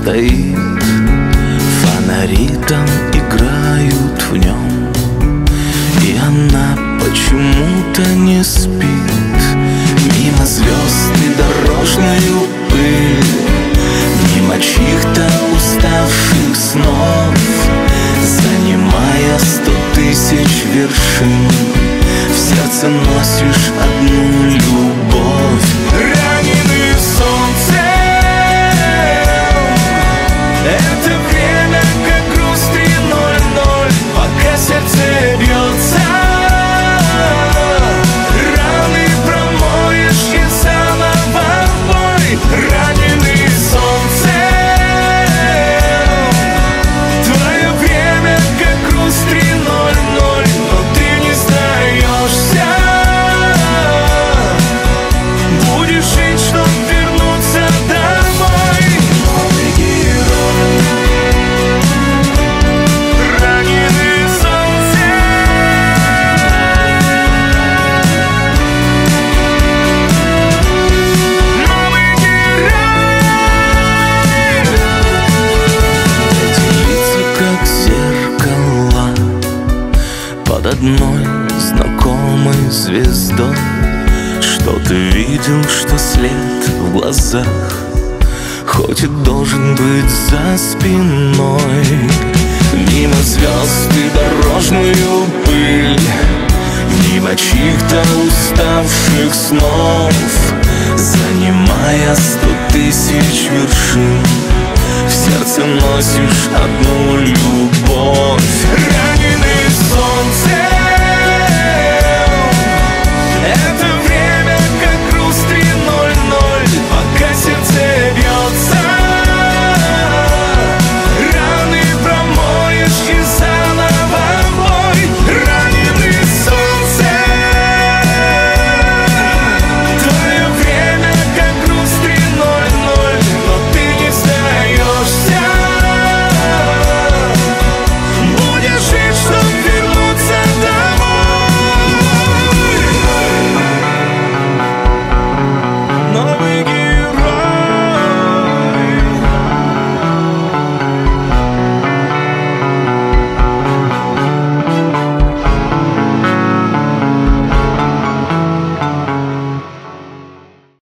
стоит, фонари там играют в нем, и она почему-то не спит. Мимо звезд и дорожную пыль, мимо чьих-то уставших снов, занимая 100 тысяч вершин, в сердце носишь одну любовь. Раненый солнцем, это время как груз 3:00, пока сердце бьется. Раны промоешь и заново в бой. Раненый солнцем, твое время как груз 3:00, но ты не сдаешься. Будешь жить, чтоб вернуться домой. Новый герой, раненый солнцем. Новый герой. Эти лица как зеркала под одной знакомой звездой. Что ты видел, что след в глазах, хоть и должен быть за спиной. Мимо звезд и дорожную пыль, мимо чьих-то уставших снов, занимая 100 тысяч вершин, в сердце носишь одну любовь. Раненый солнцем,